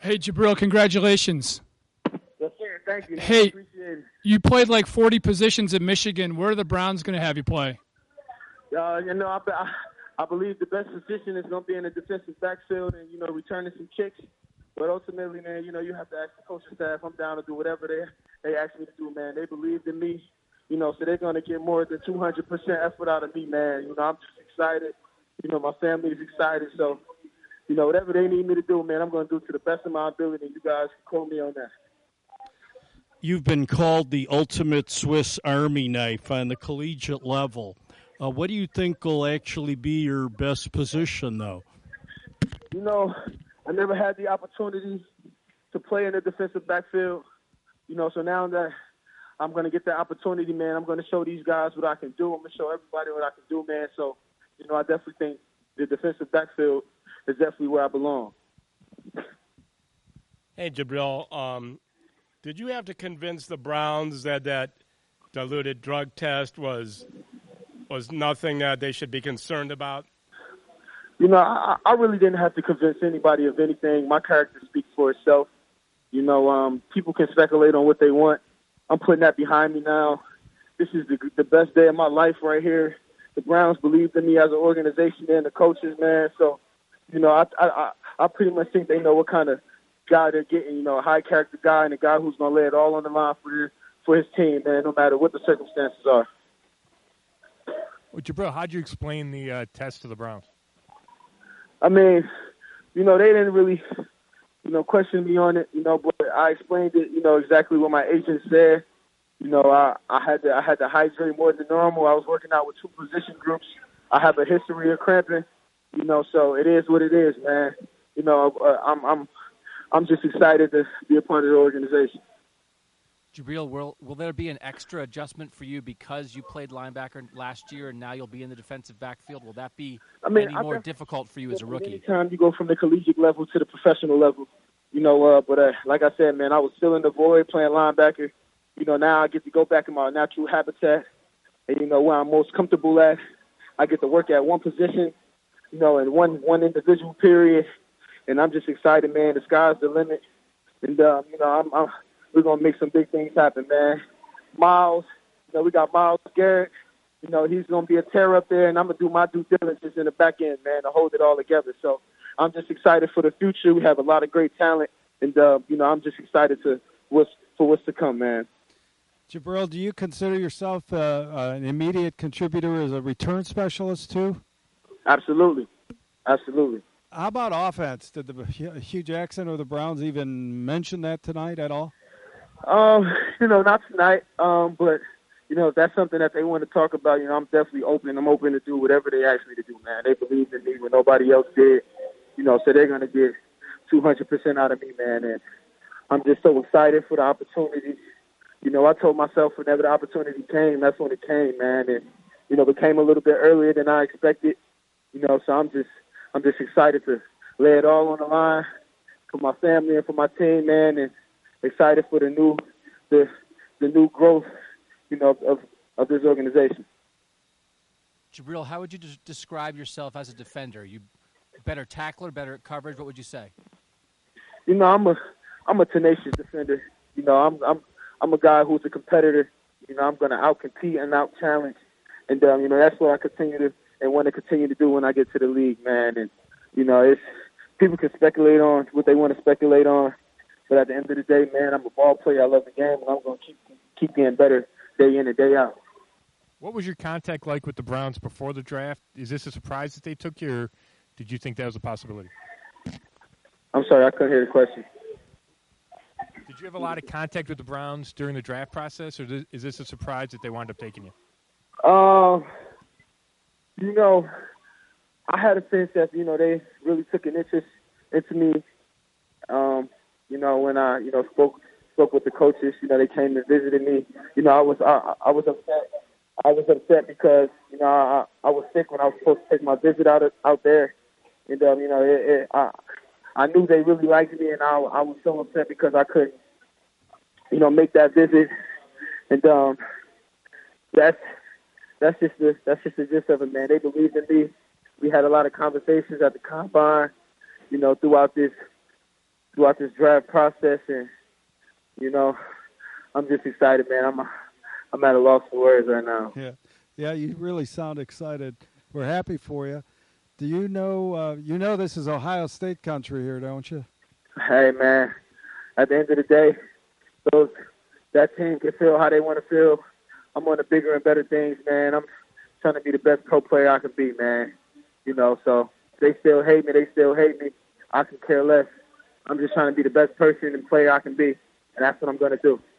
Hey, Jabril, congratulations. Yes, sir. Thank you. Hey, Appreciate it. you played like 40 positions in Michigan. Where are the Browns going to have you play? I believe the best position is going to be in the defensive backfield and, returning some kicks. But ultimately, man, you have to ask the coaching staff. I'm down to do whatever they ask me to do, man. They believed in me, so they're going to get more than 200% effort out of me, man. I'm just excited. My family is excited. So, whatever they need me to do, man, I'm going to do to the best of my ability. You guys can call me on that. You've been called the ultimate Swiss Army knife on the collegiate level. What do you think will actually be your best position, though? I never had the opportunity to play in the defensive backfield, so now that I'm going to get that opportunity, man, I'm going to show these guys what I can do. I'm going to show everybody what I can do, man. So, I definitely think the defensive backfield is definitely where I belong. Hey, Jabril, did you have to convince the Browns that diluted drug test was nothing that they should be concerned about? I really didn't have to convince anybody of anything. My character speaks for itself. People can speculate on what they want. I'm putting that behind me now. This is the best day of my life right here. The Browns believed in me as an organization and the coaches, man. So, I pretty much think they know what kind of guy they're getting, a high-character guy and a guy who's going to lay it all on the line for his team, man, no matter what the circumstances are. Well, Jabril, how'd you explain the test to the Browns? I mean, they didn't really, question me on it, but I explained it, exactly what my agent said. I had to hydrate more than normal. I was working out with two position groups. I have a history of cramping, so it is what it is, man. I'm just excited to be a part of the organization. Jabril, will there be an extra adjustment for you because you played linebacker last year and now you'll be in the defensive backfield? Will that be any more difficult for you as a rookie? Anytime you go from the collegiate level to the professional level, but like I said, man, I was still in the void playing linebacker. Now I get to go back in my natural habitat and, where I'm most comfortable at. I get to work at one position, in one individual period, and I'm just excited, man. The sky's the limit, and, we're going to make some big things happen, man. Miles, we got Myles Garrett. He's going to be a terror up there, and I'm going to do my due diligence in the back end, man, to hold it all together. So I'm just excited for the future. We have a lot of great talent, and, I'm just excited for what's to come, man. Jabril, do you consider yourself an immediate contributor as a return specialist, too? Absolutely. How about offense? Did Hugh Jackson or the Browns even mention that tonight at all? Not tonight. But if that's something that they want to talk about, I'm definitely open. I'm open to do whatever they ask me to do, man. They believe in me when nobody else did, so they're going to get 200% out of me, man. And I'm just so excited for the opportunity. I told myself whenever the opportunity came, that's when it came, man. And, it came a little bit earlier than I expected, so I'm just excited to lay it all on the line for my family and for my team, man, and excited for the new growth, of this organization. Jabril, how would you describe yourself as a defender? You better tackler, better at coverage? What would you say? I'm a tenacious defender. I'm a guy who's a competitor. I'm going to out-compete and out-challenge. And, that's what I continue to and want to continue to do when I get to the league, man. And, it's people can speculate on what they want to speculate on. But at the end of the day, man, I'm a ball player. I love the game, and I'm going to keep getting better day in and day out. What was your contact like with the Browns before the draft? Is this a surprise that they took you, or did you think that was a possibility? I'm sorry, I couldn't hear the question. Did you have a lot of contact with the Browns during the draft process, or is this a surprise that they wound up taking you? I had a sense that, they really took an interest into me. When I, spoke with the coaches, they came and visited me. I was upset. I was upset because, I was sick when I was supposed to take my visit out there. And, I knew they really liked me, and I was so upset because I couldn't, make that visit. And that's just the gist of it, man. They believed in me. We had a lot of conversations at the combine, throughout this throughout this draft process, and you know, I'm just excited, man. I'm at a loss for words right now. Yeah, you really sound excited. We're happy for you. Do you know this is Ohio State country here, don't you? Hey, man. At the end of the day, that team can feel how they want to feel. I'm on the bigger and better things, man. I'm trying to be the best pro player I can be, man. You know, so they still hate me. They still hate me. I can care less. I'm just trying to be the best person and player I can be, and that's what I'm going to do.